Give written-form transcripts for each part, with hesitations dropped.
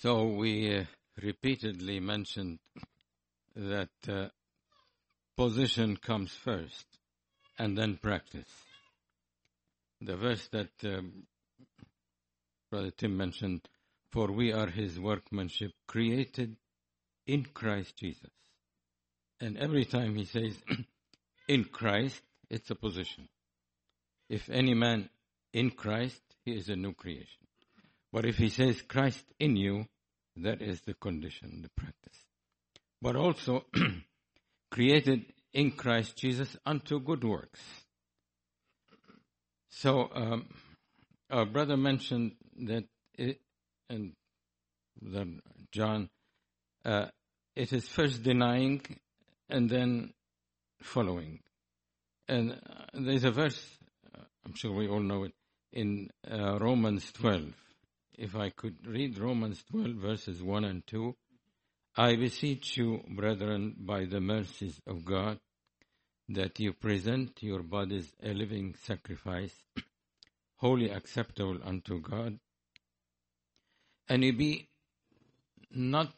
So we repeatedly mentioned that position comes first and then practice. The verse that Brother Tim mentioned, for we are his workmanship created in Christ Jesus. And every time he says in Christ, it's a position. If any man in Christ, he is a new creation. But if he says Christ in you, that is the condition, the practice. But also created in Christ Jesus unto good works. So our brother mentioned that and then John, it is first denying and then following. And there's a verse, I'm sure we all know it, in Romans 12. If I could read Romans 12 verses 1 and 2. I beseech you, brethren, by the mercies of God, that you present your bodies a living sacrifice, wholly acceptable unto God, and you be not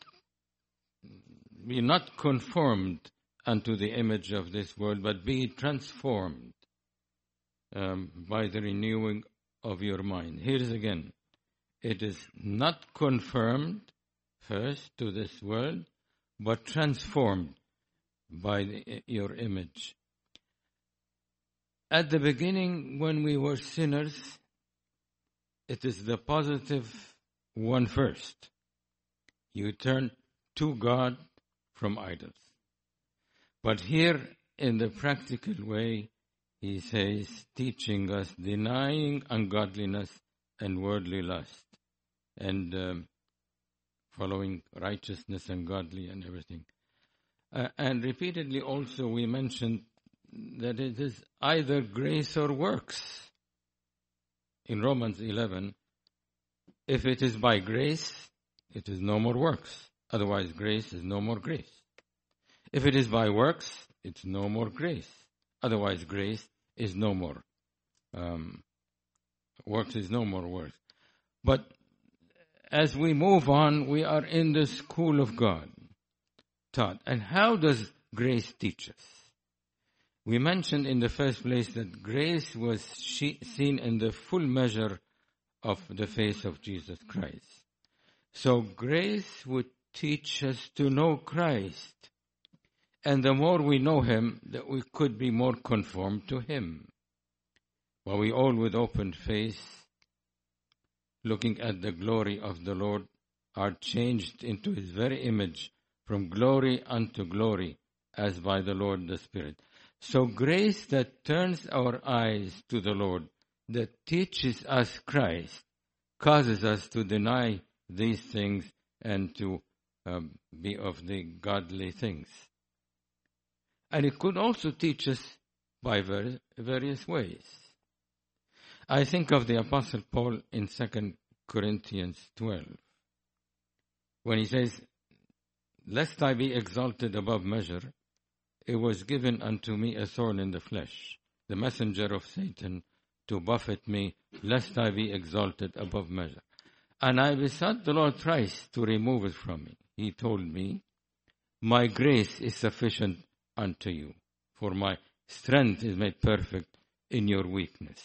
conformed unto the image of this world, but be transformed by the renewing of your mind. Here is again, it is not confirmed first to this world, but transformed by your image. At the beginning, when we were sinners, it is the positive one first. You turn to God from idols. But here, in the practical way, he says, teaching us, denying ungodliness and worldly lust, and following righteousness and godly and everything. And repeatedly also we mentioned that it is either grace or works. In Romans 11, if it is by grace, it is no more works. Otherwise, grace is no more grace. If it is by works, it's no more grace. Otherwise, grace is no more. Works is no more works. But as we move on, we are in the school of God taught. And how does grace teach us? We mentioned in the first place that grace was seen in the full measure of the face of Jesus Christ. So grace would teach us to know Christ. And the more we know him, that we could be more conformed to him. While we all with open face, looking at the glory of the Lord, are changed into his very image from glory unto glory, as by the Lord the Spirit. So grace that turns our eyes to the Lord, that teaches us Christ, causes us to deny these things and to be of the godly things. And it could also teach us by various ways. I think of the Apostle Paul in 2 Corinthians 12, when he says, lest I be exalted above measure, it was given unto me a thorn in the flesh, the messenger of Satan, to buffet me, lest I be exalted above measure. And I besought the Lord thrice to remove it from me. He told me, my grace is sufficient unto you, for my strength is made perfect in your weakness.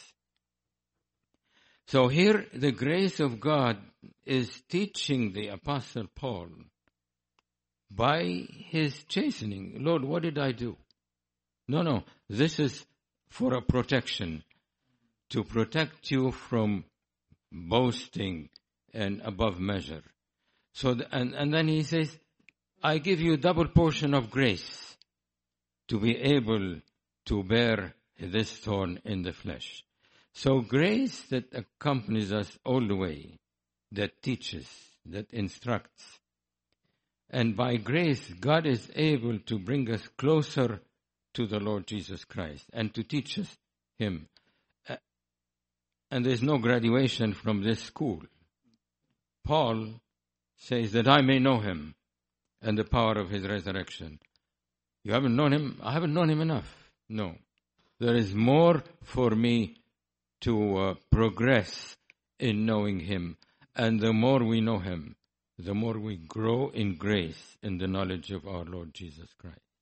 So here the grace of God is teaching the Apostle Paul by his chastening. Lord, what did I do? No, this is for a protection, to protect you from boasting and above measure. So, and then he says, I give you double portion of grace to be able to bear this thorn in the flesh. So grace that accompanies us all the way, that teaches, that instructs. And by grace, God is able to bring us closer to the Lord Jesus Christ and to teach us him. And there's no graduation from this school. Paul says that I may know him and the power of his resurrection. You haven't known him? I haven't known him enough. No. There is more for me to progress in knowing him. And the more we know him, the more we grow in grace in the knowledge of our Lord Jesus Christ.